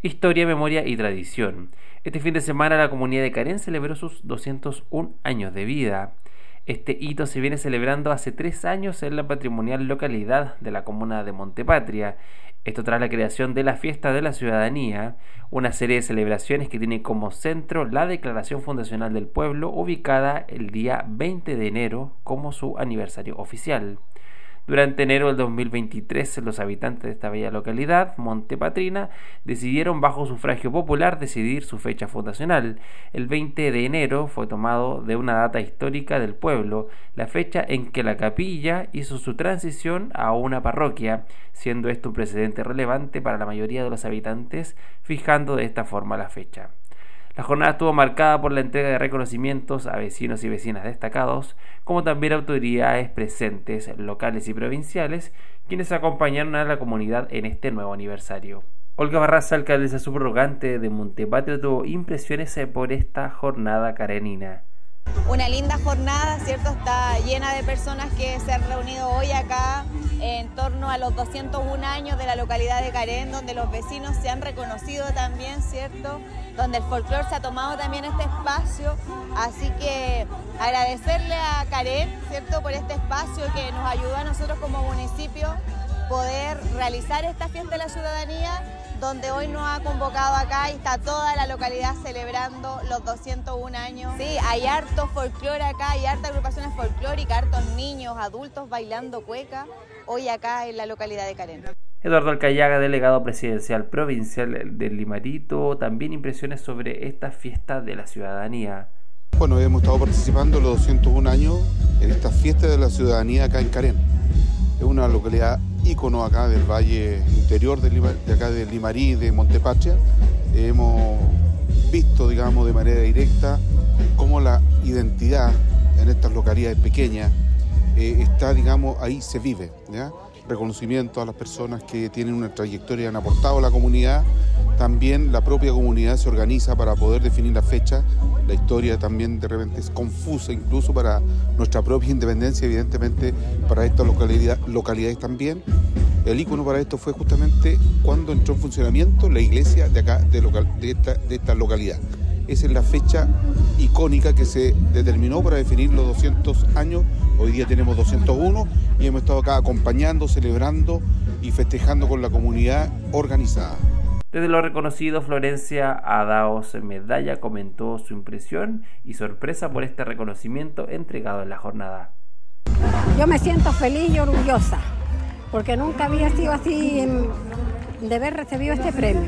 Historia, memoria y tradición. Este fin de semana la comunidad de Carén celebró sus 201 años de vida. Este hito se viene celebrando hace 3 años en la patrimonial localidad de la comuna de Montepatria. Esto tras la creación de la Fiesta de la Ciudadanía, una serie de celebraciones que tiene como centro la Declaración Fundacional del Pueblo, ubicada el día 20 de enero como su aniversario oficial. Durante enero del 2023, los habitantes de esta bella localidad, Montepatrina, decidieron bajo sufragio popular decidir su fecha fundacional. El 20 de enero fue tomado de una data histórica del pueblo, la fecha en que la capilla hizo su transición a una parroquia, siendo esto un precedente relevante para la mayoría de los habitantes, fijando de esta forma la fecha. La jornada estuvo marcada por la entrega de reconocimientos a vecinos y vecinas destacados, como también autoridades presentes, locales y provinciales, quienes acompañaron a la comunidad en este nuevo aniversario. Olga Barraza, alcaldesa subrogante de Montepatria, tuvo impresiones por esta jornada carenina. Una linda jornada, ¿cierto? Está llena de personas que se han reunido hoy acá en torno a los 201 años de la localidad de Carén, donde los vecinos se han reconocido también, ¿cierto? Donde el folclore se ha tomado también este espacio, así que agradecerle a Carén, ¿cierto? Por este espacio que nos ayudó a nosotros como municipio poder realizar esta fiesta de la ciudadanía, donde hoy nos ha convocado acá y está toda la localidad celebrando los 201 años. Sí, hay harto folclore acá, hay hartas agrupaciones folclóricas, hartos niños, adultos bailando cueca, hoy acá en la localidad de Carén. Eduardo Alcayaga, delegado presidencial provincial del Limarito, también impresiones sobre esta fiesta de la ciudadanía. Bueno, hemos estado participando los 201 años en esta fiesta de la ciudadanía acá en Carén. Es una localidad ícono acá del valle interior de acá del Limarí, de Montepatria. Hemos visto, digamos, de manera directa cómo la identidad en estas localidades pequeñas está, digamos, ahí se vive, ¿ya? Reconocimiento a las personas que tienen una trayectoria y han aportado a la comunidad. También la propia comunidad se organiza para poder definir la fecha. La historia también de repente es confusa, incluso para nuestra propia independencia, evidentemente para estas localidades también. El ícono para esto fue justamente cuando entró en funcionamiento la iglesia de acá, de esta localidad. Esa es la fecha icónica que se determinó para definir los 200 años. Hoy día tenemos 201 y hemos estado acá acompañando, celebrando y festejando con la comunidad organizada. Desde lo reconocido, Florencia Adaos Medalla comentó su impresión y sorpresa por este reconocimiento entregado en la jornada. Yo me siento feliz y orgullosa, porque nunca había sido así de haber recibido este premio.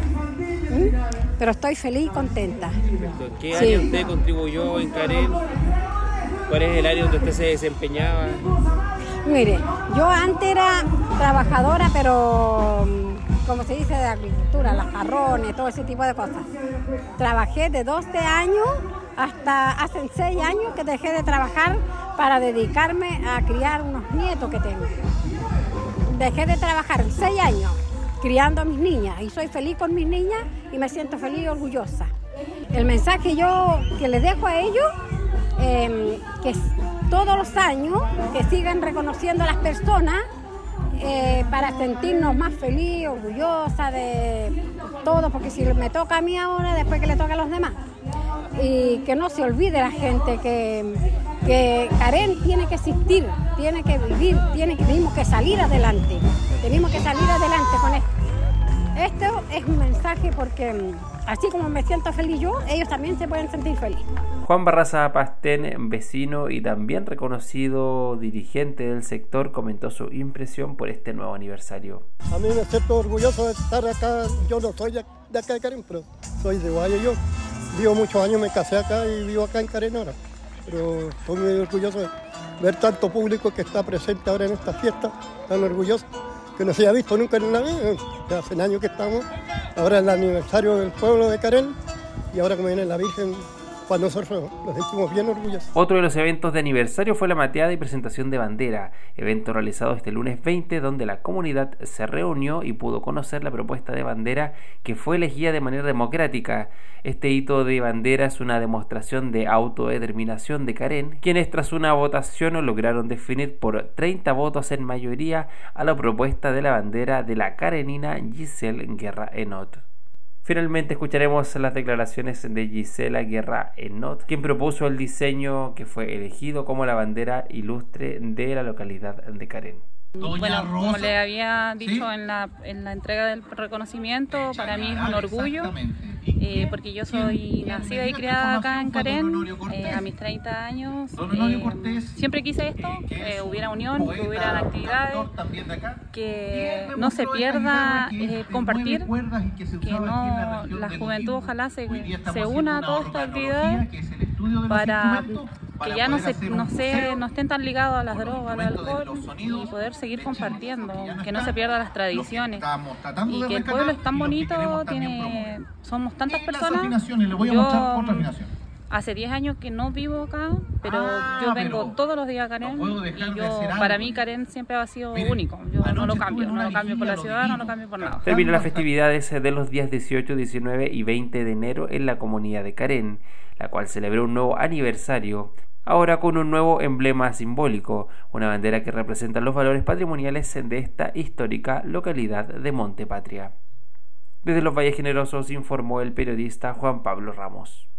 Pero estoy feliz y contenta. Perfecto. ¿En qué área usted contribuyó en Carén? ¿Cuál es el área donde usted se desempeñaba? Mire, yo antes era trabajadora, pero como se dice, de agricultura, las jarrones, todo ese tipo de cosas. Trabajé de 12 años hasta hace 6 años que dejé de trabajar para dedicarme a criar unos nietos que tengo. Dejé de trabajar 6 años criando a mis niñas y soy feliz con mis niñas y me siento feliz y orgullosa. El mensaje que les dejo a ellos, que todos los años que sigan reconociendo a las personas para sentirnos más felices, orgullosas de todo, porque si me toca a mí ahora, después que le toca a los demás. Y que no se olvide la gente que Carén tiene que existir, tiene que vivir, tenemos que salir adelante, con esto. Esto es un mensaje porque así como me siento feliz yo, ellos también se pueden sentir felices. Juan Barraza Pastén, vecino y también reconocido dirigente del sector, comentó su impresión por este nuevo aniversario. A mí me siento orgulloso de estar acá. Yo no soy de acá de Carén, pero soy de Guayo. Yo vivo muchos años, me casé acá y vivo acá en Carén ahora. Pero estoy muy orgulloso de ver tanto público que está presente ahora en esta fiesta, tan orgulloso, que no se haya visto nunca en una vida. Ya hace años que estamos, ahora es el aniversario del pueblo de Carén y ahora como viene la Virgen, pues nosotros nos sentimos bien orgullosos. Otro de los eventos de aniversario fue la mateada y presentación de bandera, evento realizado este lunes 20, donde la comunidad se reunió y pudo conocer la propuesta de bandera que fue elegida de manera democrática. Este hito de bandera es una demostración de autodeterminación de Carén, quienes tras una votación lograron definir por 30 votos en mayoría a la propuesta de la bandera de la carenina Giselle Guerra Enot. Finalmente escucharemos las declaraciones de Gisela Guerra Enot, quien propuso el diseño que fue elegido como la bandera ilustre de la localidad de Carén. Bueno, como le había dicho en la entrega del reconocimiento, para mí es un orgullo, porque yo soy nacida y criada acá en Carén, a mis 30 años. Siempre quise esto, que hubiera unión, que hubiera actividades, que no se pierda compartir, que no la juventud ojalá se una a todas estas actividades para que ya no estén tan ligados a las drogas, al alcohol, y poder seguir compartiendo, que no se pierdan las tradiciones, y que el pueblo es tan bonito, somos tantas personas. Yo hace 10 años que no vivo acá, pero yo vengo todos los días a Carén, y para mí Carén siempre ha sido único. Yo no lo cambio por la ciudad, no lo cambio por nada. Terminó las festividades de los días 18, 19 y 20 de enero en la comunidad de Carén, la cual celebró un nuevo aniversario, ahora con un nuevo emblema simbólico, una bandera que representa los valores patrimoniales de esta histórica localidad de Montepatria. Desde los Valles Generosos informó el periodista Juan Pablo Ramos.